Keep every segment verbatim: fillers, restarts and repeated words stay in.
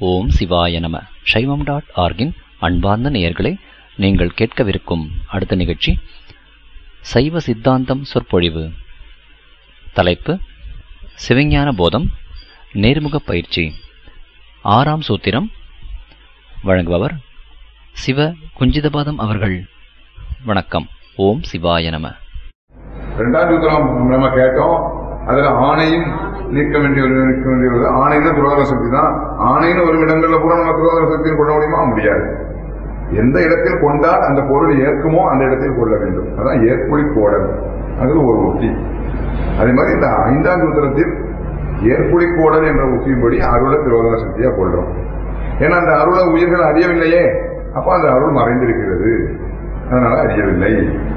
ஓம் சிவாய நம. சைவம் டாட் ஆர்கின் அன்பார்ந்த நேயர்களே, நீங்கள் கேட்கவிருக்கும் அடுத்த நிகழ்ச்சி சைவ சித்தாந்தம் சொற்பொழிவு. தலைப்பு சிவஞான போதம், நேர்முக பயிற்சி, ஆறாம் சூத்திரம். வழங்குபவர் சிவ குஞ்சிதபாதம் அவர்கள். வணக்கம். ஓம் சிவாய நம. இரண்டாம் சூத்திரம் நம்ம கேட்டோம். அதுல ஆணையும் நீக்க வேண்டிய நீக்க வேண்டியது ஆணைன்னு துரோதன சக்தி தான். ஆணைன்னு ஒரு இடங்கள்ல கூட நம்ம துரோதன சக்தியில் கொள்ள முடியுமா? முடியாது. எந்த இடத்தில் கொண்டால் அந்த பொருள் ஏற்குமோ அந்த இடத்தில் கொள்ள வேண்டும். அதான் ஏற்புழி கோடல். அது ஒரு உத்தி. அதே மாதிரி இந்த ஐந்தாம் சூத்திரத்தில் ஏற்புழி கோடல் என்ற உத்தியின்படி அருளை துரோதன சக்தியா கொள்றோம். ஏன்னா அந்த அருளை உயிர்கள் அறியவில்லையே, அப்ப அந்த அருள் மறைந்திருக்கிறது, அதனால அறியவில்லை.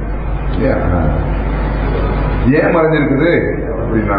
ஏன் மறைஞ்சிருக்குது அப்படின்னா,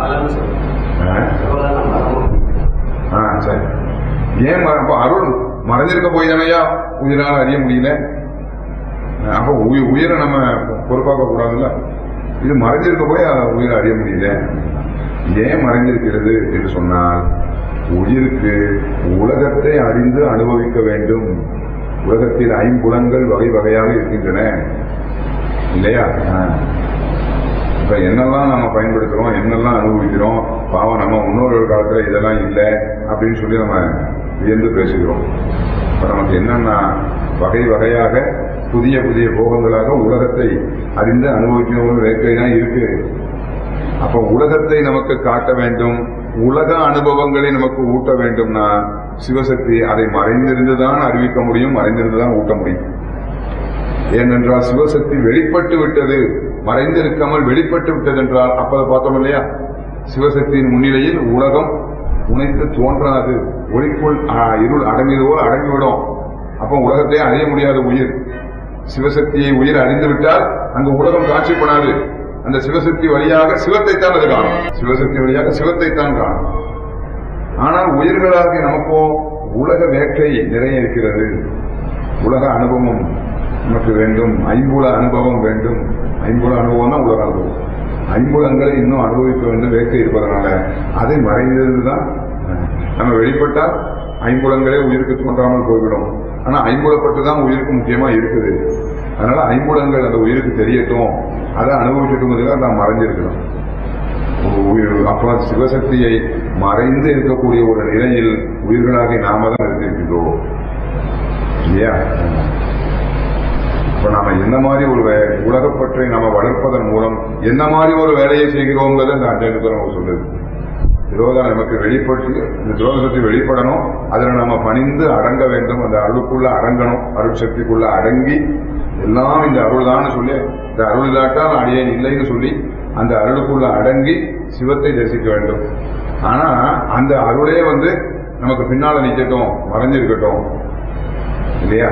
சரி, ஏன் அருள் மறைஞ்சிருக்க போய் தானையா உயிரால் அறிய முடியல? அப்ப உயிரை நம்ம பொறுப்பாக்க கூடாதுல்ல. இது மறைஞ்சிருக்க போய் உயிரை அறிய முடியல. ஏன் மறைஞ்சிருக்கிறது என்று சொன்னால், உயிருக்கு உலகத்தை அறிந்து அனுபவிக்க வேண்டும். உலகத்தில் ஐம்புலன்கள் வகை வகையாக இருக்கின்றன இல்லையா? இப்ப என்னெல்லாம் நம்ம பயன்படுத்துறோம், என்னெல்லாம் அனுபவிக்கிறோம். பாவம் நம்ம முன்னோர்கள் காலத்துல இதெல்லாம் இல்லை அப்படின்னு சொல்லி நம்ம வியந்து பேசுகிறோம். இப்ப நமக்கு என்னன்னா வகை வகையாக புதிய புதிய போகங்களாக உலகத்தை அறிந்து அனுபவிக்கணும் வேட்கை தான் இருக்கு. அப்ப உலகத்தை நமக்கு காட்ட வேண்டும், உலக அனுபவங்களை நமக்கு ஊட்ட வேண்டும்னா சிவசக்தி அதை மறைந்திருந்துதான் அறிவிக்க முடியும், மறைந்திருந்துதான் ஊட்ட முடியும். ஏனென்றால் சிவசக்தி வெளிப்பட்டு விட்டது, மறைந்திருக்காமல் வெளிப்பட்டு விட்டது என்றால் அப்ப பார்த்தோம் இல்லையா, சிவசக்தியின் முன்னிலையில் உலகம் உனைத்து தோன்றாது, ஒளிக்குள் இருள் அடங்கியது போல் அடங்கிவிடும். அப்ப உலகத்தை அறிய முடியாத உயிர். சிவசக்தியை உயிர் அறிந்து விட்டால் அங்கு உலகம் காட்சிப்படாது. அந்த சிவசக்தி வழியாக சிவத்தைத்தான் அது காணும், சிவசக்தி வழியாக சிவத்தைத்தான் காணும். ஆனால் உயிர்களாக நமக்கோ உலக வேட்கை நிறைய இருக்கிறது. உலக அனுபவம் நமக்கு வேண்டும், ஐம்புல அனுபவம் வேண்டும். ஐம்புல அனுபவம் தான் உலக அனுபவம். ஐம்புலங்களை இன்னும் அனுபவிக்க வேண்டும் வேட்கை இருப்பதனால அதை மறைந்ததுதான். நம்ம வெளிப்பட்டால் ஐம்புலங்களே உயிருக்கு தோன்றாமல் போய்விடும். ஆனா ஐம்புலப்பட்டுதான் உயிருக்கு முக்கியமா இருக்குது. அதனால ஐம்புலங்கள் அந்த உயிருக்கு தெரியட்டும், அதை அனுபவிச்சுட்டு நான் மறைஞ்சிருக்கணும். அப்ப சிவசக்தியை மறைந்து இருக்கக்கூடிய ஒரு நிலையில் உயிர்களாக நாம தான் இருந்திருக்கிறோம் இல்லையா? இப்ப நாம என்ன மாதிரி ஒரு உலகப்பற்றை நாம வளர்ப்பதன் மூலம் என்ன மாதிரி ஒரு வேலையை செய்கிறோங்கிறத இந்த அஞ்சு சொல்லுது. துரோதம் நமக்கு வெளிப்பட்டு இந்த துரோதத்தை வெளிப்படணும், அதுல நம்ம பணிந்து அடங்க வேண்டும். அந்த அருளுக்குள்ள அடங்கணும், அருள் சக்திக்குள்ள அடங்கி எல்லாம் இந்த அருள் தான் சொல்லி, இந்த அருள் இல்லாட்டால் அடியேன் இல்லைன்னு சொல்லி அந்த அருளுக்குள்ள அடங்கி சிவத்தை தரிசிக்க வேண்டும். ஆனா அந்த அருளே வந்து நமக்கு பின்னால நிக்கட்டும், மறைஞ்சிருக்கட்டும் இல்லையா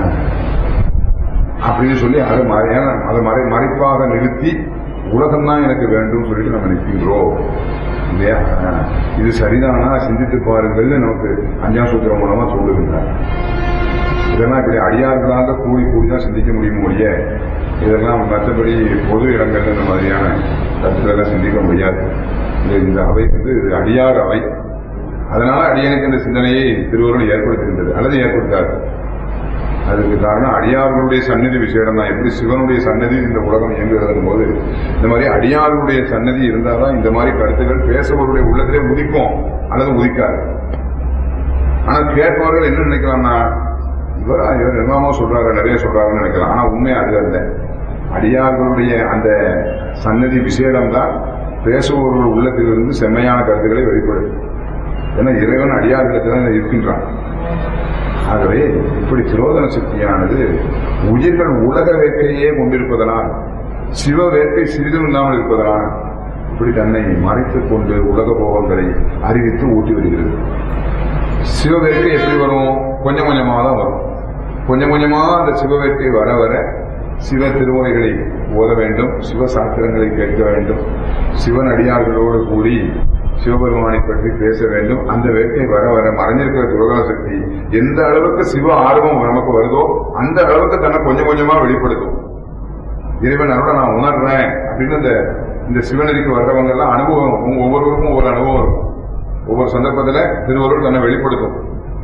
அப்படின்னு சொல்லி அதை அதை மறை மறைப்பாக நிறுத்தி உலகம்தான் எனக்கு வேண்டும் சொல்லிட்டு நம்ம நிற்கின்றோம் இல்லையா? இது சரிதானா சிந்தித்து பாருங்கள் நமக்கு அஞ்சாம் சூத்திரம் மூலமா சொல்லுகின்றார். இதெல்லாம் இப்படி அடியார்களாக கூடி கூடிதான் சிந்திக்க முடியும் முடிய, இதெல்லாம் மற்றபடி பொது இடங்கள்ல இந்த மாதிரியான கருத்துக்களை சிந்திக்க முடியாது. இந்த அவை வந்து அடியார் அவை. அதனால அடியனுக்கு இந்த சிந்தனையை திருவருள் ஏற்படுத்துகின்றது அல்லது ஏற்படுத்தாது. அதுக்கு காரணம் அடியார்களுடைய சந்நிதி விசேடம் தான். எப்படி சிவனுடைய சன்னதி இந்த உலகம் இயங்குகிறது போது இந்த மாதிரி அடியார்களுடைய சன்னதி இருந்தால்தான் இந்த மாதிரி கருத்துக்கள் பேசுபவருடைய உள்ளத்திலே உதிக்கும் அல்லது உதிக்காது. ஆனா கேட்பவர்கள் என்ன நினைக்கலாம்னா, இவரா இவர் என்னமோ சொல்றாரு, நிறைய சொல்றாருன்னு நினைக்கலாம். ஆனா உண்மை அது அல்ல. அடியார்களுடைய அந்த சன்னதி விசேடம் தான் பேசுபவர்கள் உள்ளத்திலிருந்து செம்மையான கருத்துக்களை வெளிப்படுத்தும். ஏன்னா இறைவன் அடியார்களிடத்தில் இருக்கின்றான். ஆகவே இப்படி திரோதன சக்தியானது உயிர்கள் உலக வேட்கையே கொண்டிருப்பதனால், சிவ வேட்கை சிறிதும் இல்லாமல் இருப்பதனால் இப்படி தன்னை மறைத்துக் கொண்டு உலக போகங்களை அறிவித்து ஊட்டி வருகிறது. சிவ வேட்கை எப்படி வரும்? கொஞ்சம் கொஞ்சமாக தான் வரும். கொஞ்சம் கொஞ்சமா அந்த சிவ வேட்கை வர வர சிவ திருமுறைகளை ஓத வேண்டும், சிவ சாஸ்திரங்களை கேட்க வேண்டும், சிவன் அடியார்களோடு கூடி சிவபெருமானை பற்றி பேச வேண்டும். அந்த வேட்கை வர வர மறைஞ்சிருக்கிற துரோதன சக்தி எந்த அளவுக்கு சிவ ஆர்வம் நமக்கு வருதோ அந்த அளவுக்கு தன்னை கொஞ்சம் கொஞ்சமா வெளிப்படுத்தும். இறைவன் அருளை நான் உணர்றேன் அப்படின்னு இந்த இந்த சிவநெறிக்கு வர்றவங்க எல்லாம் அனுபவம், ஒவ்வொருவருக்கும் ஒவ்வொரு அனுபவம் இருக்கும். ஒவ்வொரு சந்தர்ப்பத்துல திருவருள் தன்னை வெளிப்படுத்தும்.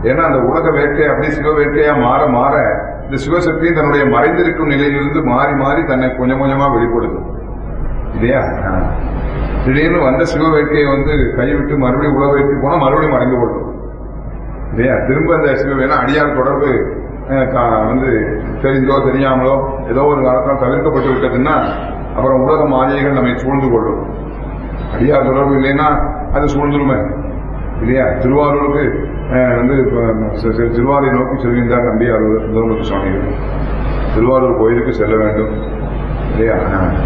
ஏன்னா அந்த உலக வேட்கை அப்படி சிவ வேட்கையா மாற மாற இந்த சிவசக்தியும் தன்னுடைய மறைந்திருக்கும் நிலையிலிருந்து மாறி மாறி தன்னை கொஞ்சம் கொஞ்சமா வெளிப்படுத்தும் இல்லையா. திடீர்னு வந்த சிவ வேட்கையை வந்து கைவிட்டு மறுபடியும் உலக வேட்கை போனா மறுபடியும் மறைந்து கொள்ளும் இல்லையா. திரும்ப அந்த சிவ வேணா அடியார் தொடர்பு வந்து தெரிந்தோ தெரியாமலோ ஏதோ ஒரு காலத்தால் தவிர்க்கப்பட்டு விட்டதுன்னா அப்புறம் உலக மாயைகள் நம்மை சூழ்ந்து கொள்ளும். அடியார் தொடர்பு இல்லைன்னா அது சூழ்ந்துருமே இல்லையா. திருவாரூருக்கு வந்து திருவாரூரை நோக்கி செல்கின்றார் நம்பியார் சுந்தரமூர்த்தி சுவாமிகள். திருவாரூர் கோயிலுக்கு செல்ல வேண்டும் இல்லையா.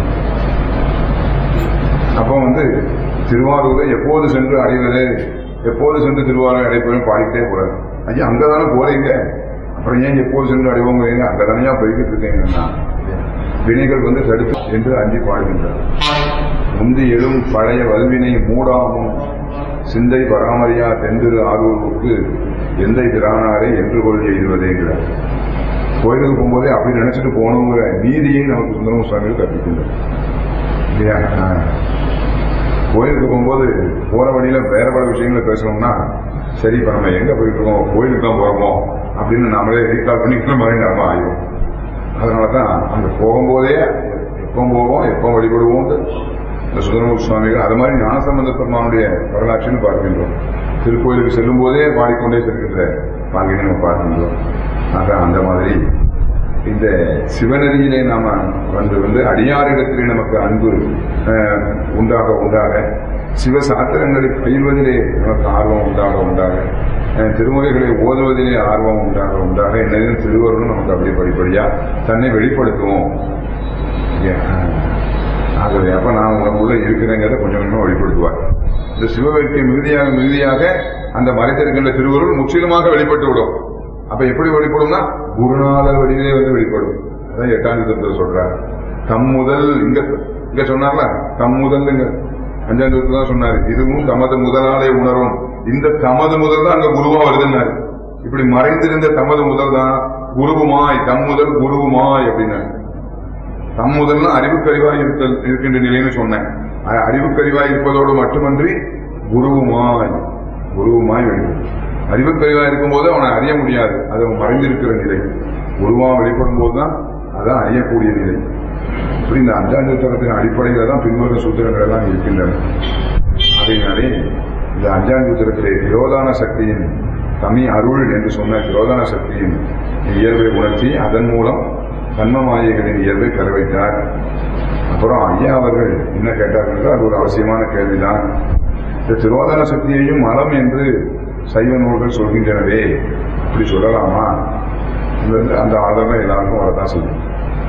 அப்போ வந்து திருவாரூரை எப்போது சென்று அடைவது, எப்போது சென்று திருவாரூரை அடைப்பதும் பாடிக்கிட்டே போறாரு. ஐயா அங்கதானே போறீங்க, அப்புறம் ஏன் எப்போது சென்று அடைவோங்க, அங்கதானையா போய்கிட்டு இருக்கீங்கன்னா வினைகள் வந்து தடுத்து என்று அஞ்சி பாடுகின்றார். முந்தி எழும் பழைய வல்வினை மூடாமும் சிந்தை பராமரியா தென்திரு ஆரூருக்கு எந்தை திரானாரை என்று கொள் எழுதுவதேங்கிறார். கோயிலுக்கு போகும்போதே அப்படி நினைச்சிட்டு போகணுங்கிற நீதியை நமக்கு சுந்தரமூர்த்தி சுவாமிகள் கற்பிக்கின்றார் இல்லையா. கோயிலுக்கு போகும்போது போற வழியில வேற பல விஷயங்களை பேசணும்னா சரி இப்ப நம்ம எங்க போயிட்டு இருக்கோம், கோயிலுக்கு தான் போறோமோ அப்படின்னு நம்மளே ரீகால் பண்ணிக்கிற மாதிரி நம்ம ஆயிடும். அதனாலதான் அங்க போகும்போதே எப்போ போவோம் எப்போ வழிபடுவோம் இந்த சுந்தரமூர்த்தி சுவாமிகள் அது மாதிரி ஞானசம்பந்த பெருமானுடைய வரலாற்றுன்னு பார்க்கின்றோம். திருக்கோயிலுக்கு செல்லும் போதே பாடிக்கொண்டே செல்கின்ற பாங்கினை நம்ம பார்க்கின்றோம். ஆக அந்த மாதிரி இந்த சிவநெறியிலே நாம வந்து வந்து அடியாரிடத்திலே நமக்கு அன்பு உண்டாக உண்டாக சிவசாத்திரங்களை பயில்வதிலே நமக்கு ஆர்வம் உண்டாக உண்டாக திருமுறைகளை ஓதுவதிலே ஆர்வம் உண்டாக உண்டாக என்னதும் திருவருளும் நமக்கு அப்படி படிப்படியா தன்னை வெளிப்படுத்துவோம். ஆகவே அப்ப நான் உனக்குள்ள இருக்கிறேங்கிறத கொஞ்சம் கொஞ்சமா வெளிப்படுத்துவார். இந்த சிவவேட்கை மிகுதியாக மிகுதியாக அந்த மறைத்திருக்கின்ற திருவருள் முற்றிலுமாக வெளிப்பட்டு விடும். அப்ப எப்படி வெளிப்படும்னா குருநாதர் வடிவிலே வந்து வெளிப்படும். அதான் எட்டாம் சூத்திரத்தில் சொல்றார். தம் முதல் இங்க இங்க சொன்னார்ல தம் முதல் இங்க அஞ்சாம் சூத்திரத்துல தான் சொன்னாரு. இதுவும் தமது முதலாலே உணரும். இந்த தமது முதல் தான் அங்க குருவா வருதுன்னாரு. இப்படி மறைந்திருந்த தமது முதல் தான் குருவுமாய், தம் முதல் குருவுமாய் அப்படின்னா தம் முதல்னா அறிவுக்கறிவாய் இருத்தல் இருக்கின்ற நிலைன்னு சொன்னேன். அறிவுக்கறிவாய் இருப்பதோடு மட்டுமன்றி குருவுமாய் குருவுமாய் வேண்டும். அறிவுக்கறிவாய் இருக்கும் போது அவனை அறிய முடியாது, அது அவன் மறைந்திருக்கிற நிலை. குருவா வெளிப்படும் போதுதான் அதான் அறியக்கூடிய நிலை. இப்படி இந்த அஞ்சாம் சூத்திரத்தின் அடிப்படையில தான் பின்வரும் சூத்திரங்கள் எல்லாம் இருக்கின்றன. அதனாலே இந்த அஞ்சாம் சூத்திரத்திலே திரோதான சக்தியின் தமி அருள் என்று சொன்ன திரோதான சக்தியின் இயல்பை உணர்த்தி அதன் மூலம் கண்மமாயைகளின் இயல்பை பெற வைத்தார். அப்புறம் ஐயா அவர்கள் என்ன கேட்டார்கள், அது ஒரு அவசியமான கேள்விதான். இந்த திரோதான சக்தியையும் மலம் என்று சைவ நூல்கள் சொல்கின்றனவே, அப்படி சொல்லலாமா? அந்த ஆதரவு எல்லாருக்கும் வரதான் செய்யும்.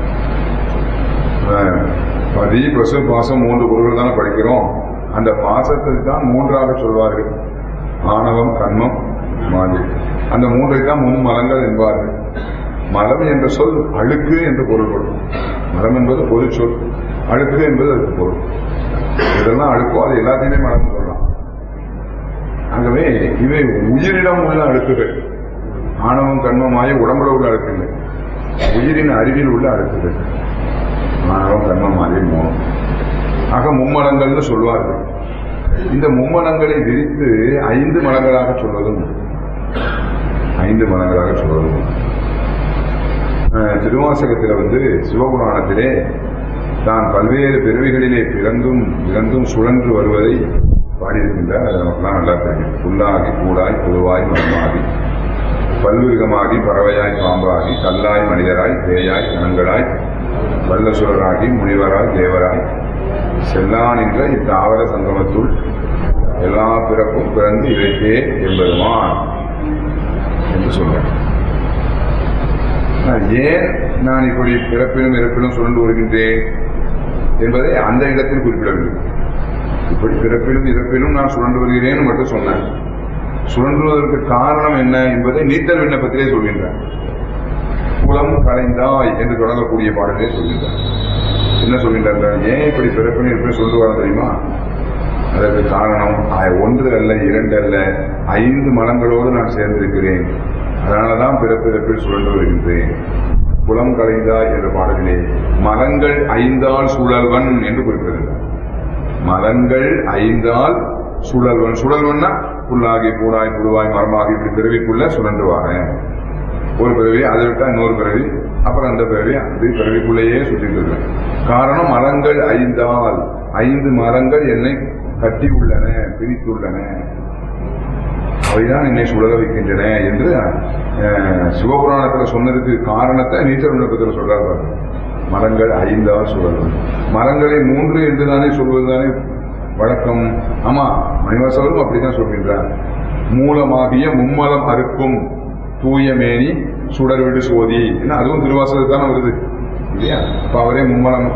பதி பசு பாசம் மூன்று பொருள்கள் தானே படிக்கிறோம். அந்த பாசத்துக்கு தான் மூன்றாக சொல்வார்கள். ஆணவம், கண்மம், மாயை. அந்த மூன்றை தான் முன் மலங்கள் என்பார்கள். மலம் என்ற சொல் அழுக்கு என்று பொருள்படும். மலம் என்பது பொது சொல், அழுக்கு என்பது அதுக்கு பொருள். இதெல்லாம் அழுக்கோ அது எல்லாத்தையுமே மலம் சொல்லலாம். ஆகவே இவை உயிரிடம் உள்ள அழுக்குகள். ஆணவம், கண்மம், மாயை உடம்புல உள்ள அழுக்கு இல்லை, உயிரின் அறிவில் உள்ள அழுக்குகள். ஆணவம், கண்மம், மாயை, மோகம். ஆக மும்மலங்கள்னு சொல்வார்கள். இந்த மும்மலங்களை விரித்து ஐந்து மலங்களாக சொல்வதும் ஐந்து மலங்களாக சொல்வதும் திருவாசகத்தில் வந்து சிவபுராணத்திலே தான் பல்வேறு பிறவிகளிலே பிறந்தும் இறந்தும் சுழன்று வருவதை பாடியிருக்கின்றார். அது நமக்குலாம் நல்லா தெரியும். புல்லாகி கூடாய் புழுவாய் மரமாகி பல்விருகமாகி பறவையாய் பாம்பாகி கல்லாய் மனிதராய் பேயாய் கணங்களாய் வல்லசுரராகி முனிவராய் தேவராய் செல்லான் என்ற இத்தாவர சங்கமத்துள் எல்லா பிறப்பும் பிறந்து இழைத்தே என்பதுமான் என்று சொல்றேன். ஏன் நான் இப்படி பிறப்பிலும் இறப்பிலும் சுழன்று வருகின்றேன் என்பதை அந்த இடத்தில் குறிப்பிடவில்லை. இப்படி பிறப்பிலும் இறப்பிலும் நான் சுழன்று வருகிறேன் மட்டும் சொன்னேன். சுழன்றுவதற்கு காரணம் என்ன என்பதை நீத்தல் விண்ணப்பத்திலே சொல்கின்றார். குலம் கலைந்தாய் என்று தொடங்கக்கூடிய பாடலே சொல்கின்றார். என்ன சொல்கின்றார்கள்? ஏன் இப்படி பிறப்பிலும் இறப்பிலும் சுழன்று வர தெரியுமா? அதற்கு காரணம் ஒன்று அல்ல, இரண்டு அல்ல, ஐந்து மலங்களோடு நான் சேர்ந்திருக்கிறேன். அதனாலதான் பிறப்பிறப்பில் சுழன்று வருகின்றேன். குலம் கலைந்தாய் என்ற பாடலிலே மலங்கள் ஐந்தால் சுழல்வன் என்று குறிப்பிடுகிறார். மலங்கள் ஐந்தால் சுழல்வன். சுழல்வன்னா புல்லாகி பூடாய் புழுவாய் மரமாகி இப்படி பிறவிக்குள்ள சுழன்று வரேன். ஒரு பிறவி, அதை விட்டா இன்னொரு பிறவி, அப்புறம் அந்த பிறவி, அது பிறவிக்குள்ளேயே சுற்றிட்டு இருக்கேன். காரணம் மரங்கள் ஐந்தால், ஐந்து மரங்கள் என்னை கட்டி உள்ளன, பிரித்துள்ளன, அவைதான் என்னை சுழல வைக்கின்றன என்று சிவபுராணத்தில் சொன்னதுக்கு காரணத்தை நீச்சல் விண்ணப்பத்தில் சொல்றாரு. மரங்கள் ஐந்தால் சுழலும். மரங்களை மூன்று என்று தானே சொல்வதுதானே வழக்கம். ஆமா, மணிவாசகரும் அப்படித்தான் சொல்கின்றார். மூலமாகிய மும்மலம் அறுக்கும் தூய மேனி சுடர்விடு சோதி, அதுவும் திருவாசகத்தான வருது இல்லையா? அப்ப அவரே மும்மலம்,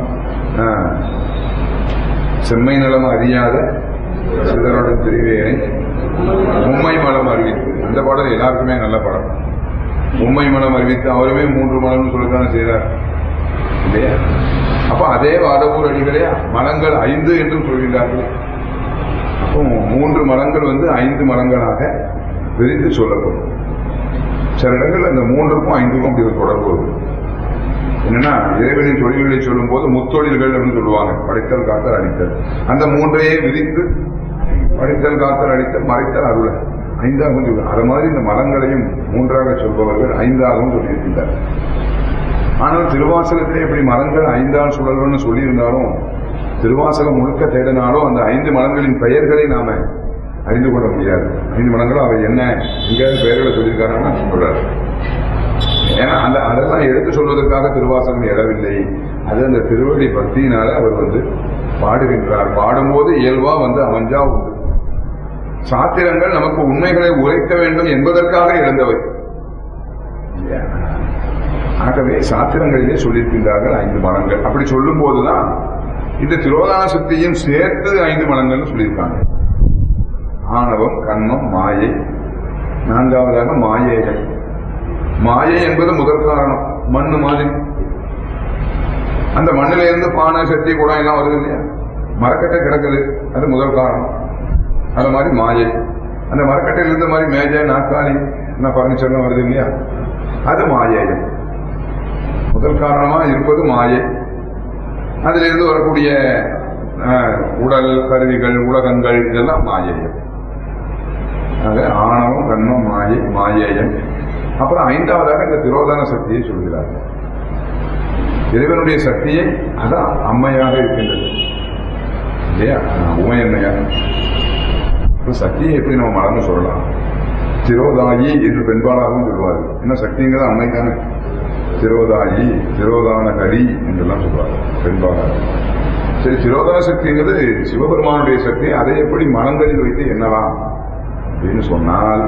செம்மை நலம் அறியாத சிதறோடும் திருவேனை மும்மை மலம் அறிவித்து, அந்த பாடல் எல்லாருக்குமே நல்ல பாடம். மும்மை மலம் அறிவித்து அவருமே மூன்று மலம்னு சொல்லத்தானே செய்தார் இல்லையா? அப்ப அதே வாதவூர் அடிகளே மலங்கள் ஐந்து என்றும் சொல்கிறார்கள். அப்போ மூன்று மலங்கள் வந்து ஐந்து மலங்களாக விரித்து சொல்லப்படும். சில இடங்கள் அந்த மூன்றுக்கும் ஐந்துக்கும் அப்படி ஒரு தொடர்பு வருது. என்னன்னா, இறைவனின் தொழில்களை சொல்லும் போது முத்தொழில்கள் அப்படின்னு சொல்லுவாங்க. படைத்தல், காத்தல், அடித்தல். அந்த மூன்றையே விரித்து படைத்தல், காத்தல், அடித்தல், மறைத்தல், அருள ஐந்தாகவும் சொல்லுவாங்க. அது மாதிரி இந்த மலங்களையும் மூன்றாக சொல்பவர்கள் ஐந்தாகவும் சொல்லியிருக்கின்றார். ஆனால் திருவாசகத்திலே இப்படி மரங்கள் ஐந்தால் சுழல்வன்னு சொல்லியிருந்தாலும், திருவாசகம் முழுக்க தேடினாலும் அந்த ஐந்து மலங்களின் பெயர்களை நாம அறிந்து கொள்ள முடியாது. ஐந்து மலங்களும் அவை என்ன, எங்கேயாவது பெயர்களை சொல்லியிருக்காங்கன்னா சொல்றாரு. ஏன்னா அந்த அதெல்லாம் எடுத்து சொல்வதற்காக திருவாசகம் எழவில்லை. அது அந்த திருவடி பக்தியினால அவர் வந்து பாடுகின்றார். பாடும்போது இயல்பா வந்து அமைஞ்சா உண்டு. சாத்திரங்கள் நமக்கு உண்மைகளை உரைக்க வேண்டும் என்பதற்காக எழுந்தவை. ஆகவே சாத்திரங்களிலே சொல்லியிருக்கின்றார்கள் ஐந்து மலங்கள். அப்படி சொல்லும் போதுதான் இந்த திரோதான சக்தியும் சேர்த்து ஐந்து மலங்கள் சொல்லியிருக்காங்க. ஆணவம், கண்மம், மாயை, நான்காவதாக மாயைகள். மாயை என்பது முதல் காரணம். மண்ணு மாதிரி அந்த மண்ணில இருந்து பானை, சட்டி, குடம் எல்லாம் வருது இல்லையா? மரக்கட்டை கிடக்குது, அது முதல் காரணம். அது மாதிரி மாயை. அந்த மரக்கட்டையில் இருந்த மாதிரி மேஜை, நாற்காலி, பர்னிச்சர்லாம் வருது இல்லையா? அது மாயைகள். முதல் காரணமா இருப்பது மாயை. அதுல இருந்து வரக்கூடிய உடல், கருவிகள், உலகங்கள், இதெல்லாம் மாயைகள். ஆக ஆணவம், கண்மம், மாயை, மாயைகள். அப்புறம் ஐந்தாவதாக இந்த திரோதான சக்தியை சொல்கிறார்கள். இறைவனுடைய சக்தியை அதான் அம்மையாக இருக்கின்றது இல்லையா? உமையன்மையா சக்தியை எப்படி நம்ம மறந்து சொல்லலாம்? திரோதாயி என்று பெண்பாளாகவும் சொல்வார்கள். என்ன சக்திங்கிறது அம்மைதானே. திரோதாயி, திரோதான கரி என்றெல்லாம் சொல்வார்கள் பெண்பாளாக. சரி, திரோதான சக்திங்கிறது சிவபெருமானுடைய சக்தி. அதை எப்படி மனங்களில் வைத்து எண்ணலாம் அப்படின்னு சொன்னால்,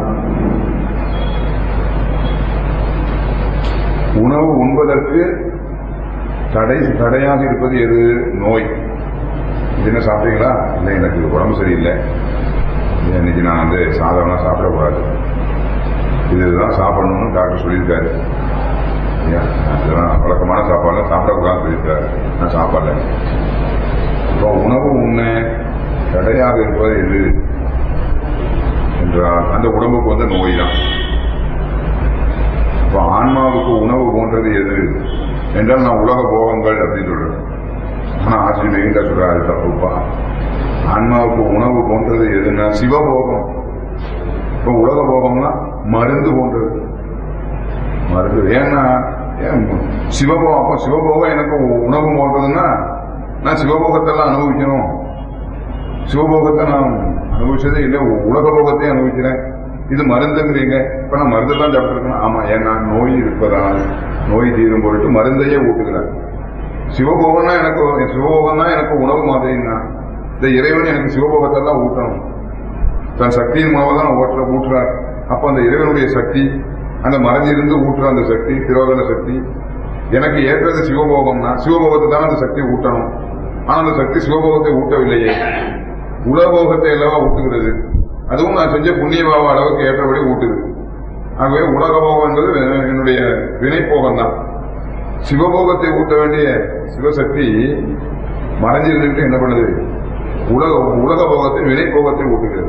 உணவு உண்பதற்கு தடை தடையாக இருப்பது எது? நோய். இது என்ன சாப்பிட்டீங்களா? இல்லை, எனக்கு உடம்பு சரியில்லை, இன்னைக்கு நான் வந்து சாதாரண சாப்பிடக்கூடாது, இதுதான் சாப்பிடணும்னு டாக்டர் சொல்லியிருக்காரு. அதெல்லாம் வழக்கமான சாப்பாடுலாம் சாப்பிடக்கூடாதுன்னு சொல்லியிருக்காரு, நான் சாப்பிடல. இப்போ உணவு உண்ண தடையாக இருப்பது எது என்றால் அந்த உடம்புக்கு வந்து நோய் தான். இப்போ ஆன்மாவுக்கு உணவு போன்றது எது என்றால் நான் உலக போகங்கள் அப்படின்னு சொல்றேன். ஆனா ஆசிரியர் சொல்ற அது தப்புப்பா. ஆன்மாவுக்கு உணவு போன்றது எதுன்னா சிவபோகம். இப்போ உலக போகம்னா மருந்து போன்றது. மருந்து ஏன்னா சிவபோகம். அப்போ சிவபோகம் எனக்கு உணவு போன்றதுன்னா நான் சிவபோகத்தெல்லாம் அனுபவிக்கணும். சிவபோகத்தை நான் அனுபவிச்சதே இல்லை, உலக போகத்தையும் அனுபவிக்கிறேன். இது மருந்துங்கிறீங்க. இப்ப நான் மருந்து தான் சாப்பிட்டுருக்கேன். ஆமா, ஏன்னா நோய் இருப்பதால் நோய் தீரும் பொருட்டு மருந்தையே ஊட்டுகிறார். சிவபோகம்னா எனக்கு சிவபோகம் தான் எனக்கு உணவு மாதிரின்னா, இந்த இறைவன் எனக்கு சிவபோகத்தெல்லாம் ஊட்டணும். தன் சக்தியின் மூலமாக தான் ஓட்டுற ஊட்டுறார். அப்ப அந்த இறைவனுடைய சக்தி, அந்த மறைஞ்சிருந்து ஊட்டுற அந்த சக்தி, திரோதன சக்தி எனக்கு ஏற்றது சிவபோகம்னா சிவபோகத்தை தான் அந்த சக்தி ஊட்டணும். ஆனா அந்த சக்தி சிவபோகத்தை ஊட்டவில்லையே, உலகபோகத்தை எல்லாம் ஊட்டுகிறது. அதுவும் நான் செஞ்ச புண்ணியபாவ அளவுக்கு ஏற்றபடி ஊட்டுது. ஆகவே உலகபோகம் என்பது என்னுடைய வினைப்போகம் தான். சிவபோகத்தை ஊட்ட வேண்டிய சிவசக்தி மறைஞ்சிருந்துட்டு என்ன பண்ணுது? உலக உலக போகத்தை வினைப்போகத்தை ஊட்டுகிறது.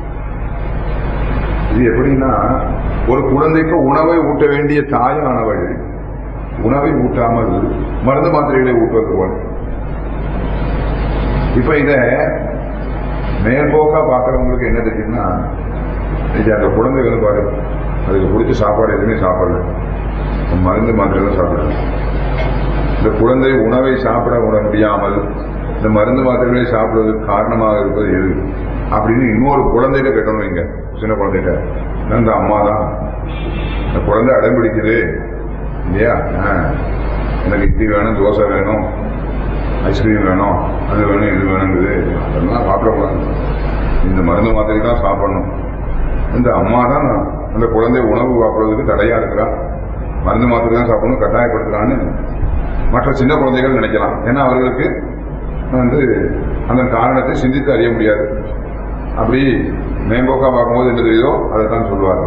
இது எப்படின்னா, ஒரு குழந்தைக்கு உணவை ஊட்ட வேண்டிய தாயானவள் உணவை ஊட்டாமல் மருந்து மாத்திரைகளை ஊட்டுவது போல. இப்ப இத மேற்போக்கா பாக்குறவங்களுக்கு என்ன தெரியும்னா, இன்னைக்கு அந்த குழந்தை வந்து பாரு, அதுக்கு பிடிச்ச சாப்பாடு எதுவுமே சாப்பிடல, மருந்து மாத்திரை தான் சாப்பிடணும். இந்த குழந்தை உணவை சாப்பிட உணர முடியாமல் இந்த மருந்து மாத்திரைகளை சாப்பிடுவதற்கு காரணமாக இருப்பது எது அப்படின்னு இன்னொரு குழந்தைகிட்ட கேட்டணும். இங்க சின்ன குழந்தைகிட்ட, இந்த அம்மா தான், இந்த குழந்தை அடம்பிடிக்குது இல்லையா, எனக்கு இட்லி வேணும், தோசை வேணும், ஐஸ்கிரீம் வேணும், அது வேணும், இது வேணுங்குது, அதெல்லாம் சாப்பிடக்கூடாது, இந்த மருந்து மாத்திரை தான் சாப்பிடணும். இந்த அம்மா தான் அந்த குழந்தை உணவு சாப்பிடுவதற்கு தடையா இருக்கிறா, மருந்து மாத்திரை தான் சாப்பிடணும் கட்டாயப்படுத்துறான்னு மற்ற சின்ன குழந்தைகள் நினைக்கலாம். ஏன்னா அவர்களுக்கு வந்து அந்த காரணத்தை சிந்தித்து அறிய முடியாது. அப்படி மேம்போக்கா பார்க்கும்போது என்ன தெரியுதோ அதைத்தான் சொல்லுவார்கள்.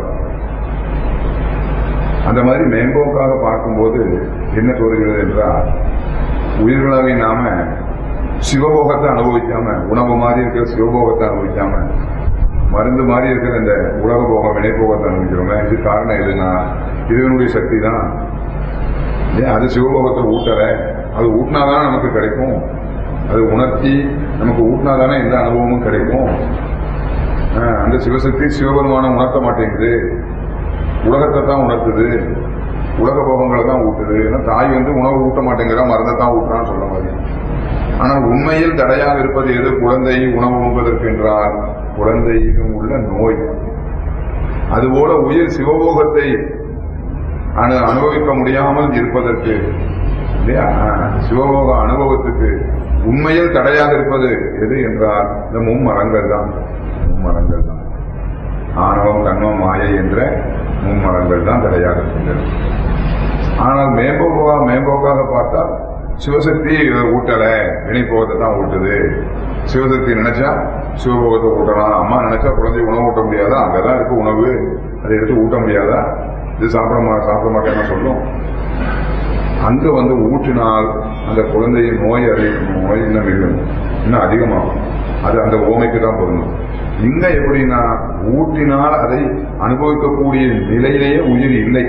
அந்த மாதிரி மேம்போக்காக பார்க்கும்போது என்ன தோறுகிறது என்றால், உயிர்களாக நாம சிவபோகத்தை அனுபவிக்காம, உணவு மாதிரி இருக்கிற சிவபோகத்தை அனுபவிக்காம, மருந்து மாதிரி இருக்கிற இந்த உலக போகம் வினைப்போகத்தை அனுபவிக்கிறோமே, இது காரணம் எதுனா இறைவனுடைய சக்தி தான். ஏன் அது சிவபோகத்தை ஊட்டல, அது ஊட்டினாதானே நமக்கு கிடைக்கும், அது உணர்த்தி நமக்கு ஊட்டினாதானே எந்த அனுபவமும் கிடைக்கும். அந்த சிவசக்தி சிவபெருமானம் உணர்த்த மாட்டேங்குது, உலகத்தை தான் உணர்த்துது, உலக போகங்களை தான் ஊட்டுது. ஏன்னா தாய் வந்து உணவு ஊட்ட மாட்டேங்கிறா, மருந்தை தான் ஊட்டுறான்னு சொல்ற மாதிரி. ஆனால் உண்மையில் தடையாக இருப்பது எது? குழந்தை உணவு உண்பதற்கு என்றால் குழந்தையிலும் உள்ள நோய். அதுபோல உயிர் சிவபோகத்தை அனு அனுபவிக்க முடியாமல் இருப்பதற்கு இல்லையா, சிவபோக அனுபவத்துக்கு உண்மையில் தடையாக இருப்பது எது என்றால் இந்த மும்மரங்கள் தான். மும்மரங்கள் தான் ஆணவம், கண்மம், மாயை என்ற மும்மரங்கள் தான் தடையாக இருக்கின்றது. ஆனால் மேம்போக்கா மேம்போக்காக பார்த்தால் சிவசக்தி ஊட்டல, வினைப்போகத்தை தான் ஊட்டுது. சிவசக்தி நினைச்சா சிவபோகத்தை ஊட்டலாம், அம்மா நினைச்சா குழந்தை உணவு ஊட்ட முடியாதா, அங்கதான் இருக்கு உணவு, அதை எடுத்து ஊட்ட முடியாதா, இது சாப்பிட சாப்பிட மாட்டேன்னு சொல்லும். அங்க வந்து ஊற்றினால் அந்த குழந்தையின் நோய் அறியும், நோய் இன்னும் இல்லை, இன்னும் அதிகமாகும். அது அந்த ஓமைக்கு தான் பொருந்தும். இங்க எப்படின்னா ஊட்டினால் அதை அனுபவிக்கக்கூடிய நிலையிலேயே உயிர் இல்லை.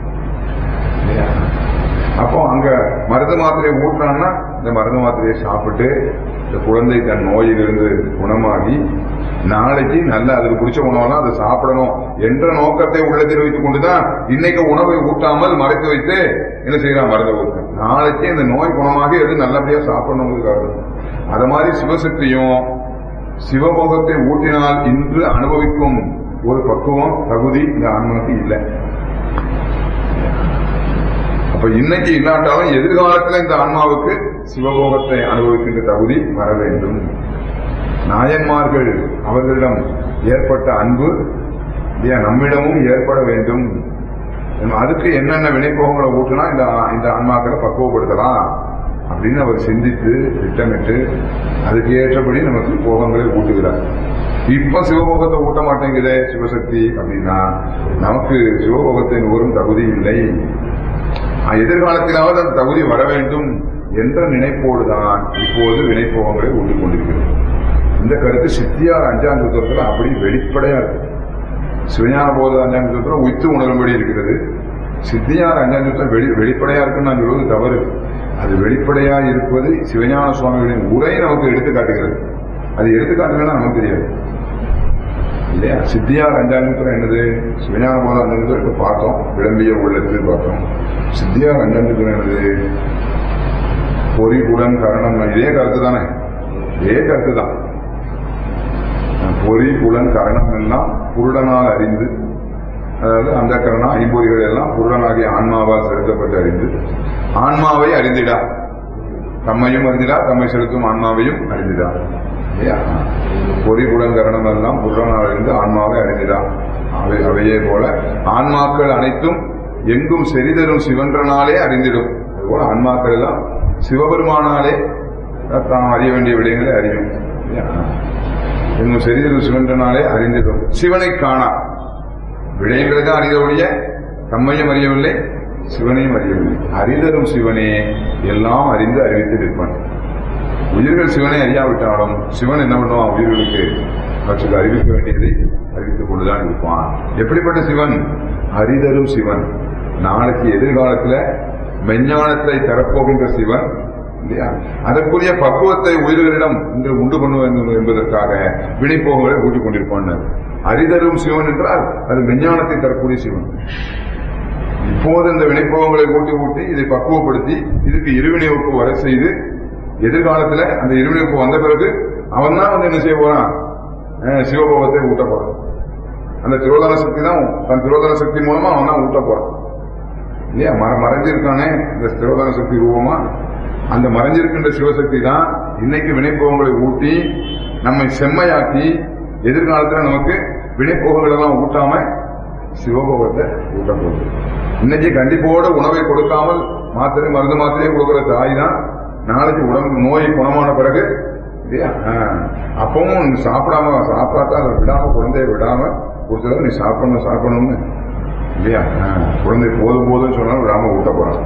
அப்போ அங்க மருந்து மாத்திரையை ஊட்டுறான்னா இந்த மருந்து மாத்திரையை சாப்பிட்டு இந்த குழந்தை தன் நோயிலிருந்து குணமாகி நாளைக்கு நல்ல அதுக்கு பிடிச்ச உணவெல்லாம் அதை சாப்பிடணும் என்ற நோக்கத்தை உள்ளத்தில் வைத்துக் கொண்டுதான் இன்னைக்கு உணவை ஊட்டாமல் மறைத்து வைத்து என்ன செய்யலாம், மருந்து ஊட்ட. நாளைக்கு இந்த நோய் குணமாகி எது நல்லபடியா சாப்பிடணுங்கிறதுக்காக. அத மாதிரி சிவசக்தியும் சிவபோகத்தை ஊட்டினால் இன்று அனுபவிக்கும் ஒரு பக்குவம் தகுதி இந்த ஆன்மாவுக்கு இல்லை. அப்ப இன்னைக்கு இல்லாட்டாலும் எதிர்காலத்தில் இந்த ஆன்மாவுக்கு சிவபோகத்தை அனுபவிக்கின்ற தகுதி வர வேண்டும். நாயன்மார்கள் அவர்களிடம் ஏற்பட்ட அன்பு நம்மிடமும் ஏற்பட வேண்டும். அதுக்கு என்னென்ன வினைப்போகங்களை ஊற்றினா இந்த இந்த ஆன்மாக்களை பக்குவப்படுத்தலாம் அப்படின்னு அவர் சிந்தித்து திட்டமிட்டு அதுக்கு ஏற்றபடி நமக்கு போகங்களை ஊட்டுகிறார். இப்ப சிவபோகத்தை ஊட்ட மாட்டேங்குதே சிவசக்தி அப்படின்னா நமக்கு சிவபோகத்தின் ஒரு தகுதி இல்லை. எதிர்காலத்திலாவது அந்த தகுதி வர வேண்டும் என்ற நினைப்போடுதான் இப்போது வினைப்போகங்களை ஊட்டிக் கொண்டிருக்கிறது. இந்த கருத்து சித்தியார் அஞ்சாம் சூத்திரத்தில் அப்படி வெளிப்படையா இருக்கு. சிவஞான போத அஞ்சாம் சூத்திரம் உய்த்து உணரும்படி இருக்கிறது. சித்தியார் அஞ்சாம் சூத்திரம் வெளி வெளிப்படையா இருக்குன்னு நான் சொல்வது தவறு. அது வெளிப்படையா இருப்பது சிவஞான சுவாமிகளின் உரை நமக்கு எடுத்து காட்டுகிறது. அது எடுத்துக்காட்டுங்கன்னா நமக்கு தெரியாது இல்லையா. சித்தியார் அஞ்சாம் சூத்திரம் என்னது? சிவஞான போத அஞ்சாம் சூத்திரம் பார்த்தோம், விளம்பிய உள்ளத்து பார்த்தோம். சித்தியார் அஞ்சாம் சூத்திரம் என்னது? பொறிகுடன் கரணம், இதே கருத்து தானே, இதே கருத்து தான். பொறி புலன் கரணம் எல்லாம் புருடனால் அறிந்து, அதாவது அந்த கரணம் ஐம்பொறிகள் எல்லாம் புருடனாகிய ஆன்மாவால் செலுத்தப்பட்டு அறிந்து ஆன்மாவை அறிந்திடா, தம்மையும் அறிந்திடா, தம்மை செலுத்தும் ஆன்மாவையும் அறிந்திடா. பொறி புலன் கரணம் எல்லாம் புருடனால் அறிந்து ஆன்மாவை அறிந்திடா. அவை அவையே போல ஆன்மாக்கள் அனைத்தும் எங்கும் செறிதரும் சிவன்றனாலே அறிந்திடும். அதுபோல ஆன்மாக்கள் எல்லாம் சிவபெருமானாலே தாம் அறிய வேண்டிய விடயங்களை அறியும். எங்கும் செறிதரும் சிவன்றனாலே அறிந்திடும். சிவனை காணா விடயங்களை தான் அறிந்தவுடைய தம்மையும் அறியவில்லை, சிவனையும் அறியவில்லை. அறிதரும் சிவனே எல்லாம் அறிந்து அறிவித்து நிற்பான். உயிர்கள் சிவனை அறியாவிட்டாலும் சிவன் என்ன பண்ணுவான்? உயிர்களுக்கு அவற்றுக்கு அறிவிக்க வேண்டியதை அறிவித்துக் கொண்டுதான் இருப்பான். எப்படிப்பட்ட சிவன்? அறிதரும் சிவன். நாளைக்கு எதிர்காலத்துல மெஞ்ஞானத்தை தரப்போகின்ற சிவன், இல்லையா? அதற்குரிய பக்குவத்தை உயிர்களிடம் இன்று உண்டு பண்ணுவது என்பதற்காக வினைப்போகங்களை ஊட்டிக் கொண்டிருப்பான். அறிதரும் சிவன் என்றால் அது விஞ்ஞானத்தை தரக்கூடிய சிவன். இப்போது இந்த வினைப்போகங்களை ஊட்டி ஊட்டி இதை பக்குவப்படுத்தி இதுக்கு இருவினைவுக்கு வர செய்து எதிர்காலத்துல அந்த இருவினைவுக்கு வந்த பிறகு அவன் தான் வந்து என்ன செய்ய போறான்? சிவபோகத்தை ஊட்ட போறான். அந்த திரோதான சக்தி தான் தன் திரோதான சக்தி மூலமா அவன் தான் ஊட்ட போறான் இல்லையா? மற மறைஞ்சிருக்கானே இந்த திரோதான சக்தி ரூபமா, அந்த மறைஞ்சிருக்கின்ற சிவசக்தி தான் இன்னைக்கு வினைப்போகங்களை ஊட்டி நம்மை செம்மையாக்கி எதிர்காலத்துல நமக்கு வினைப்போகங்கள் எல்லாம் ஊட்டாம சிவபோகத்தை ஊட்ட போகுது. இன்னைக்கு கண்டிப்போட உணவை கொடுக்காமல் மாத்திரை மருந்து மாத்திரையே கொடுக்கிற தாய் தான் நாளைக்கு உடம்பு நோய் குணமான பிறகு இல்லையா அப்பவும் சாப்பிடாம சாப்பிடாதான் அதை விடாம குழந்தைய விடாம கொடுத்தது நீ சாப்பிடணும் சாப்பிடணும்னு இல்லையா குழந்தை போதும் போதும் சொன்னாலும் விடாம ஊட்ட போறான்.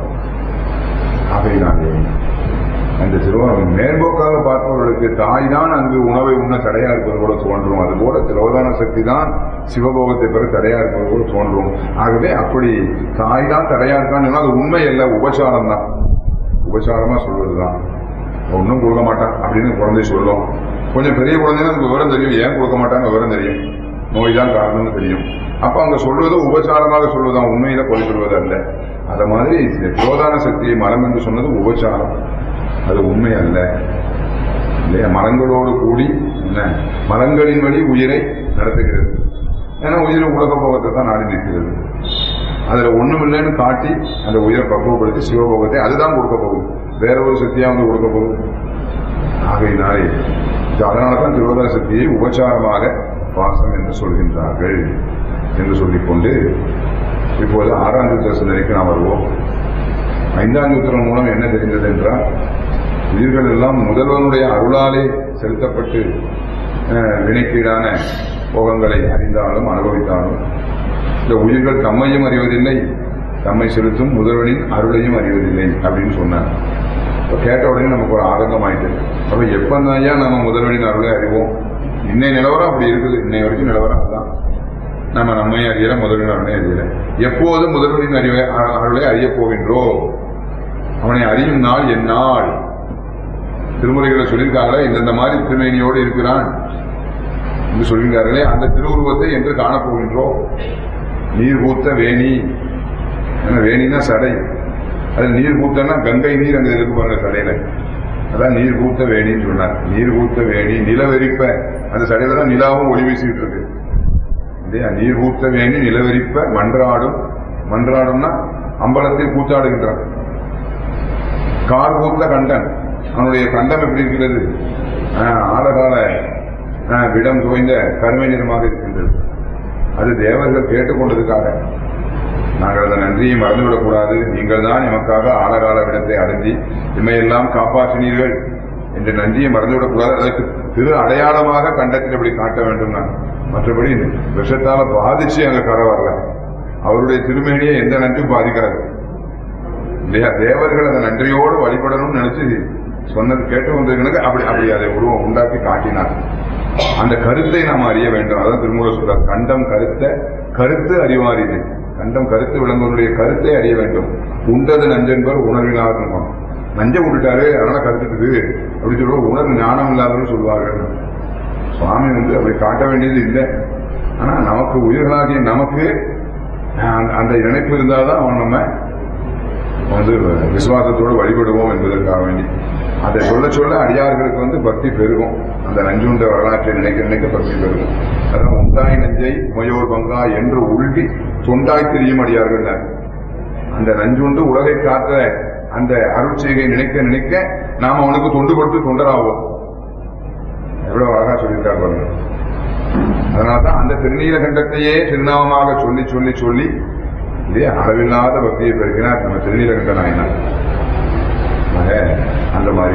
ஆகையினாலே அந்த திருவாரூர் மேற்போக்காக பார்ப்பவர்களுக்கு தாய் தான் அங்கு உணவை உண்ண தடையா இருப்பது கூட தோன்றும். அதுபோல திரோதான சக்தி தான் சிவபோகத்தை பெற தடையா இருப்பது கூட தோன்றும். ஆகவே அப்படி தாய் தான் தடையா இருக்கான்னு அது உண்மை அல்ல, உபசாரம் தான். உபசாரமா சொல்வதுதான். ஒன்னும் கொடுக்க மாட்டான் அப்படின்னு குழந்தை சொல்லும். கொஞ்சம் பெரிய குழந்தைன்னா அதுக்கு விவரம் தெரியும், ஏன் கொடுக்க மாட்டான்னு விவரம் தெரியும், நோய் தான் காரணம்னு தெரியும். அப்ப அங்க சொல்வது உபசாரமாக சொல்வதுதான், உண்மையில கொலை சொல்வது அல்ல. அத மாதிரி திரோதான சக்தியை மரம் என்று சொன்னது உபசாரம், அது உண்மை அல்ல இல்லையா? மரங்களோடு கூடி என்ன மரங்களின் வழி உயிரை நடத்துகிறது. ஏன்னா உயிரை உலக போகத்தை தான் நாடி நிற்கிறது. அதுல ஒண்ணும் இல்லைன்னு காட்டி அந்த உயிரை பக்குவப்படுத்தி சிவபோகத்தை அதுதான் கொடுக்க போகுது, வேற ஒரு சக்தியா வந்து கொடுக்க போகுது. ஆகையினாலே அதனாலதான் திரோதான சக்தியை உபசாரமாக பாசம் என்று சொல்கின்றார்கள் என்று சொல்லிக்கொண்டு இப்போது ஆறாம் சூத்திர சிந்தனைக்கு நாம் வருவோம். ஐந்தாம் சூத்திரம் மூலம் என்ன தெரிந்தது என்றால், உயிர்கள் எல்லாம் முதல்வனுடைய அருளாலே செலுத்தப்பட்டு வினைக்கீடான போகங்களை அறிந்தாலும் அனுபவித்தாலும் இந்த உயிர்கள் தம்மையும் அறிவதில்லை, தம்மை செலுத்தும் முதல்வனின் அருளையும் அறிவதில்லை அப்படின்னு சொன்னார். கேட்ட உடனே நமக்கு ஒரு ஆதங்கம் ஆயிட்டு, அப்ப எப்பந்தான் நம்ம முதல்வனின் அருளை அறிவோம்? இன்னை நிலவரம் அப்படி இருக்குது, இன்னை வரைக்கும் நிலவரம் அதுதான். நம்ம நம்மை அறியல, முதல்வனின் அருளை அறியல. எப்போது முதல்வனின் அறிவை அருளை அறிய போகின்றோம்? அவனை அறியும் நாள் என் நாள்? திருமுறைகளை சொல்லியிருக்காங்களே, இந்தந்த மாதிரி திருமேனியோடு இருக்கிறான் என்று சொல்கிறார்களே, அந்த திருவுருவத்தை என்று காணப்போகின்றோம். நீர் பூத்த வேணி, வேணினா சடை, அது நீர் பூத்தன்னா கங்கை நீர் அங்க இருக்கு பாருங்க சடையில, அதான் நீர் பூத்த வேணின்னு சொன்னார். நீர் பூத்த வேணி நிலவெறிப்ப, அந்த சடையில தான் நிலாவும் ஒளி வீசிட்டு இருக்கு இல்லையா? நீர் பூத்த வேணி நிலவெறிப்ப மன்றாடும், மன்றாடும்னா அம்பலத்தில் கூத்தாடுகின்றான். கார் பூத்த கண்டன், அவனுடைய கண்டம் எப்படி இருக்கிறது? ஆழகால விடம் துவைந்த கருமை நிறமாக இருக்கின்றது. அது தேவர்கள் கேட்டுக்கொண்டதுக்காக நாங்கள் அந்த நன்றியை மறந்துவிடக்கூடாது, நீங்கள் தான் எமக்காக ஆழகால விடத்தை அடைஞ்சி இமையெல்லாம் காப்பாற்றினீர்கள் என்ற நன்றியை மறந்துவிடக்கூடாது. அதற்கு திரு அடையாளமாக கண்டத்தில் அப்படி காட்ட வேண்டும். நான் மற்றபடி விஷத்தால பாதிச்சு அங்க கரை வரல, அவருடைய திருமேனியை எந்த நன்றியும் பாதிக்காது இல்லையா? தேவர்கள் அந்த நன்றியோடு வழிபடணும்னு நினைச்சு சொன்னது கேட்டு வந்திருக்கணும். அப்படி அப்படி அதை உருவம் உண்டாக்கி காட்டினார். அந்த கருத்தை நாம் அறிய வேண்டும். அதான் திருமூலர் சொல்றார், கண்டம் கருத்த கருத்து அறிவாரிது. கண்டம் கருத்து விளங்குவனுடைய கருத்தை அறிய வேண்டும். உண்டது நஞ்சென்பர் உணர்வினார். நஞ்ச விட்டுட்டாரு அதனால கருத்துக்குது அப்படி சொல்லுவோம். உணர்வு ஞானம் இல்லாதவர்கள் சொல்வார்கள். சுவாமி வந்து அப்படி காட்ட வேண்டியது இல்லை. ஆனா நமக்கு உயிர்களாகிய நமக்கு அந்த இணைப்பு இருந்தால்தான் அவன் நம்ம வந்து விசுவாசத்தோடு வழிபடுவோம் என்பதற்காக வேண்டி அதை சொல்ல சொல்ல அடியார்களுக்கு வந்து பக்தி பெருகும். அந்த நஞ்சுண்ட வரலாற்றை நினைக்க நினைக்க பக்தி பெருகும். அதான் உண்டாய் நஞ்சை உமையோர் பங்கா என்று உள்வி தொண்டாய் திரியும் அடியார்கள். அந்த நஞ்சுண்டு உலகை காத்த அந்த அருட்செய்கை நினைக்க நினைக்க நாம் அவனுக்கு தொண்டு கொடுத்து தொண்டராகும். எவ்வளவு அழகா சொல்லியிருக்கார் பாருங்க. அதனால்தான் அந்த திருநீலகண்டத்தையே திருநாமமாக சொல்லி சொல்லி சொல்லி இல்லையா அளவில்லாத பக்தியை பெருக்கினார் நம்ம திருநீலகண்ட நாயனார். அந்த மாதிரி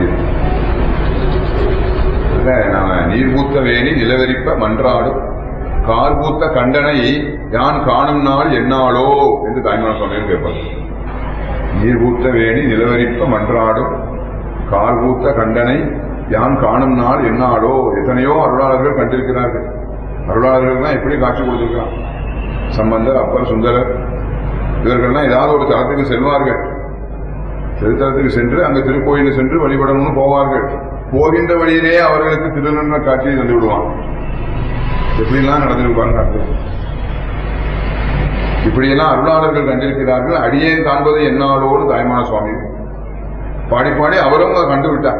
நாம நீர் பூத்த வேணி நிலவெறிப்ப மன்றாடும் கார் பூத்த கண்டனை யான் காணும் நாள் என்னாளோ என்று தாய்மான சொன்னேன்னு கேட்பாங்க. நீர் பூத்த வேணி நிலவெறிப்ப மன்றாடும் கார் பூத்த கண்டனை யான் காணும் நாள் என்னாளோ. எத்தனையோ அருளாளர்கள் கண்டிருக்கிறார்கள். அருளாளர்கள் தான் எப்படி காட்சி கொடுத்திருக்கிறான். சம்பந்தர், அப்பர், சுந்தரர் இவர்கள்லாம் ஏதாவது ஒரு தளத்துக்கு செல்வார்கள். திருத்தலத்துக்கு சென்று அங்க திருக்கோயிலுக்கு சென்று வழிபடணும்னு போவார்கள். போகின்ற வழியிலேயே அவர்களுக்கு திருநன்ன காட்சியை தந்து விடுவான். எப்படிலாம் நடந்திருப்பாங்க. இப்படியெல்லாம் அருளாளர்கள் கண்டிருக்கிறார்கள். அடியேன் காண்பது என்னாலோடு தாய்மான சுவாமி பாடி பாடி அவரும் கண்டுவிட்டார்.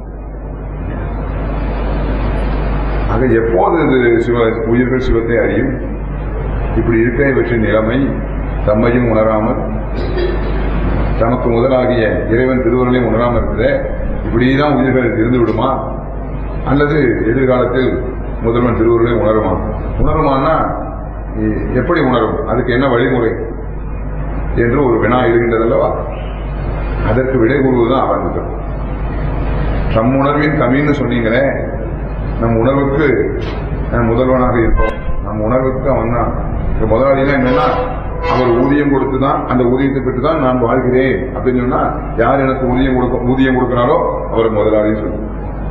ஆக எப்போது இது சிவ உயிர்கள் சிவத்தை அறியும்? இப்படி இருக்க இவற்றின் நிலைமை தம்மையும் உணராமல் தமக்கு முதலாகிய இறைவன் திருவருளையும் உணராமல் இருக்கிற இப்படிதான் உயிர்கள் இருந்து விடுமா? அல்லது எதிர்காலத்தில் முதல்வன் திருவருளையும் உணருமா? உணருமானா எப்படி உணரும்? அதுக்கு என்ன வழிமுறை என்று ஒரு வினா இருக்கின்றதல்லவா? அதற்கு விடை கூறுவதுதான் ஆரம்பிக்கும். தம் உணர்வின் கம்மின்னு சொன்னீங்களே, நம் உணர்வுக்கு முதல்வனாக இருப்போம். நம் உணர்வுக்கு அவன் தான் முதலாளினா என்னன்னா, அவர் ஊதியம் கொடுத்துதான் அந்த ஊதியத்தை பெற்றுதான் நான் வாழ்கிறேன் அப்படின்னு சொன்னா, யார் எனக்கு ஊதியம் கொடுக்க ஊதியம் கொடுக்கிறாரோ அவர் முதலாளின்னு சொல்லுவோம்.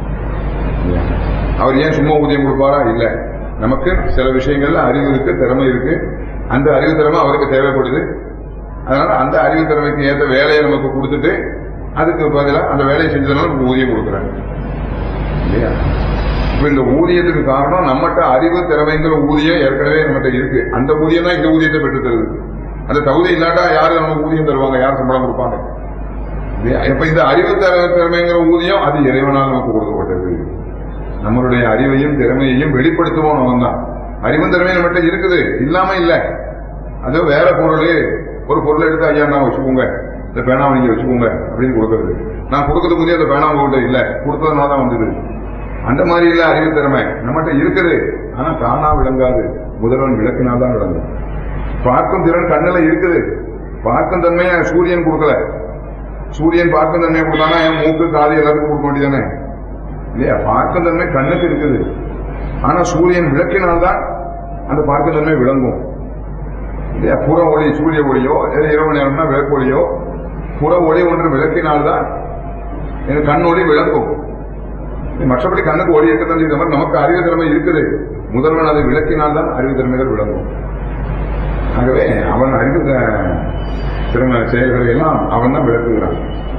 அவர் ஏன் சும்மா ஊதியம் கொடுப்பாரா? இல்ல, நமக்கு சில விஷயங்கள்ல அறிவு இருக்கு, திறமை இருக்கு. அந்த அறிவு திறமை அவருக்கு தேவைப்படுது. அதனால அந்த அறிவு திறமைக்கு ஏற்ற வேலையை நமக்கு கொடுத்துட்டு அதுக்கு பதிலாக அந்த வேலையை செஞ்சதுனால நமக்கு ஊதியம் கொடுக்குறாங்க இல்லையா? இப்ப இந்த ஊதியத்துக்கு காரணம் நம்மகிட்ட அறிவு திறமைங்கிற ஊதியம் ஏற்கனவே நம்மகிட்ட இருக்கு. அந்த ஊதியம் தான் இந்த ஊதியத்தை பெற்று தருது. அந்த தகுதி இல்லாட்டா யாரு நமக்கு ஊதியம் தருவாங்க? யார் சம்பளம் கொடுப்பாங்க? இப்ப இந்த அறிவு திறமைங்கிற ஊதியம் அது இறைவனால் நமக்கு கொடுக்கப்பட்டது. நம்மளுடைய அறிவையும் திறமையையும் வெளிப்படுத்துவோம். நம்ம தான் அறிவும் திறமையும் நம்மகிட்ட இருக்குது, இல்லாம இல்ல. அது வேற பொருள், ஒரு பொருளை எடுத்து ஐயா நான் வச்சுக்கோங்க, இந்த பேனாவை நீங்க வச்சுக்கோங்க அப்படின்னு கொடுக்கறது. நான் கொடுக்கறது புதிய அந்த பேனா உங்ககிட்ட இல்ல, கொடுத்ததுனால தான் வந்தது. அந்த மாதிரி இல்ல அறிவு திறமை நம்மகிட்ட இருக்குது. ஆனா தானா விளங்காது, முதல்வன் விளக்கினால்தான் விளங்கும். பார்க்கும் திறன் கண்ணுல இருக்குது, பார்க்கும் தன்மையை சூரியன் கொடுக்கல. சூரியன் பார்க்கும் தன்மையை கொடுத்தானா என் மூக்கு காது எல்லாத்துக்கும் கொடுக்க வேண்டியதானே இல்லையா? பார்க்கும் தன்மை கண்ணுக்கு இருக்குது. ஆனா சூரியன் விளக்கினால்தான் அந்த பார்க்கும் தன்மை விளங்கும் இல்லையா? புற ஒளி, சூரிய ஒளியோ இரவு நேரம்னா விளக்கு ஒளியோ, புற ஒளி ஒன்று விளக்கினால்தான் எனக்கு கண் ஒளி விளங்கும். மற்றபடி கண்ணுக்கு ஒளி இருக்கத்தான் செய்த மாதிரி நமக்கு அறிவு திறமை இருக்குது. முதல்வன் அதை விளக்கினால்தான் அறிவு திறமைகள் விளங்கும். ஆகவே அவன் அறிவு திறமை செயல்களை எல்லாம் அவன் தான் விளக்குகிறான்.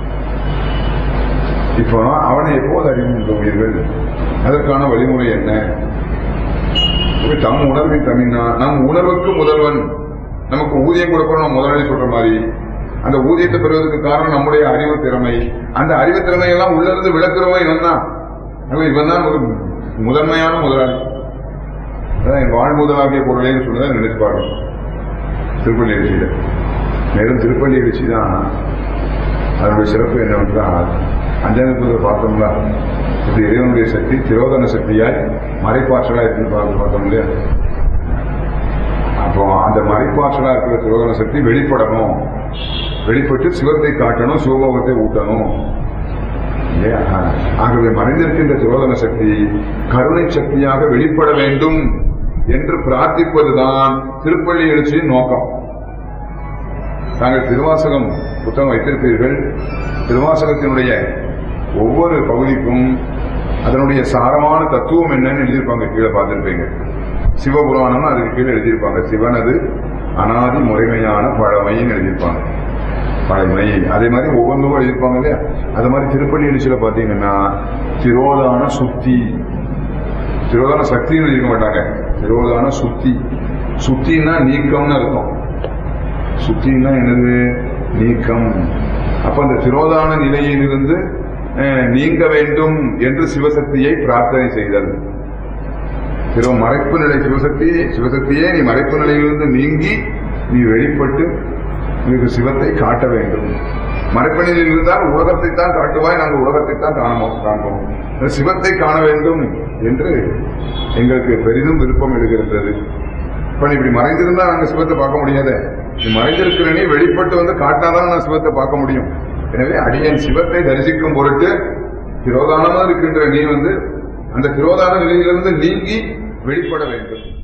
இப்போ அவனை எப்போது அறிவுகின்ற உயிர்கள்? அதற்கான வழிமுறை என்ன? தம் உணர்வின் தமிழ்னா நம் உணர்வுக்கு முதல்வன் நமக்கு ஊதியம் கொடுக்கணும் முதலாளி சொல்ற மாதிரி. அந்த ஊதியத்தை பெறுவதற்கு காரணம் நம்முடைய அறிவு திறமை. அந்த அறிவு திறமையெல்லாம் உள்ள இருந்து விளக்குறவன் இவன் தான். இவன் தான் ஒரு முதன்மையான முதலாளி. அதான் என் வாழ் முதலாகிய பொருளைன்னு சொல்லுதான் நினைச்சு பார்க்கணும். திருப்பள்ளி எழுச்சியில மேலும் திருப்பள்ளி எழுச்சி தான் அதனுடைய சிறப்பு என்னவென்றால், அஞ்சாவது பார்த்தோம்னா இது இறைவனுடைய சக்தி திரோதன சக்தியாய் மறைப்பாற்றலா இருக்கு பார்த்தோம் இல்லையா? அப்போ அந்த மறைப்பாற்றலா இருக்கிற திரோதன சக்தி வெளிப்படணும், வெளிப்பட்டு சிவத்தை காட்டணும், சிவபோகத்தை ஊட்டணும் இல்லையா? ஆகவே மறைந்திருக்கின்ற திரோதன சக்தி கருணை சக்தியாக வெளிப்பட வேண்டும் என்று பிரார்த்திப்பதுதான் திருப்பள்ளி எழுச்சியின் நோக்கம். தாங்கள் திருவாசகம் புத்தகம் வைத்திருப்பீர்கள். திருவாசகத்தினுடைய ஒவ்வொரு பகுதிக்கும் அதனுடைய சாரமான தத்துவம் என்னன்னு எழுதியிருப்பாங்க. கீழே பார்த்திருப்பீங்க. சிவபுராணம் அதுக்கு கீழே எழுதியிருப்பாங்க. சிவனது அனாதி முறைமையான பழமைன்னு எழுதியிருப்பாங்க. பழமை அதே மாதிரி ஒவ்வொன்றும் எழுதியிருப்பாங்க இல்லையா? அது மாதிரி திருப்பள்ளி எழுச்சியில பாத்தீங்கன்னா திரோதான சுத்தி, திரோதான சக்தின்னு எழுதிக்க மாட்டாங்க. திரோதான சுத்தி. சுத்தின்னா நீக்கம்னு அர்த்தம். சுத்தின்னா என்னது? நீக்கம். அப்ப அந்த திரோதான நிலையிலிருந்து நீங்க வேண்டும் என்று சிவசக்தியை பிரார்த்தனை செய்தல். மறைப்பு நிலை சிவசக்தி சிவசக்தியே நீ மறைப்பு நிலையிலிருந்து நீங்கி நீ வெளிப்பட்டு நீங்க சிவத்தை காட்ட வேண்டும். மறைப்பு நிலையில் இருந்தால் உலகத்தை தான் காட்டுவாய், நாங்கள் உலகத்தை தான் காணோம் காண்போம். சிவத்தை காண வேண்டும் என்று எங்களுக்கு பெரிதும் விருப்பம் எடுக்கிறது. இப்ப நீ இப்படி மறைந்திருந்தா நாங்க சிவத்தை பார்க்க முடியாத. நீ மறைந்திருக்கிற நீ வெளிப்பட்டு வந்து காட்டாதான் நான் சிவத்தை பார்க்க முடியும். எனவே அடியேன் சிவத்தை தரிசிக்கும் பொருட்டு திரோதானமா இருக்கின்ற நீ வந்து அந்த திரோதான நிலையிலிருந்து நீங்கி வெளிப்பட வேண்டும்.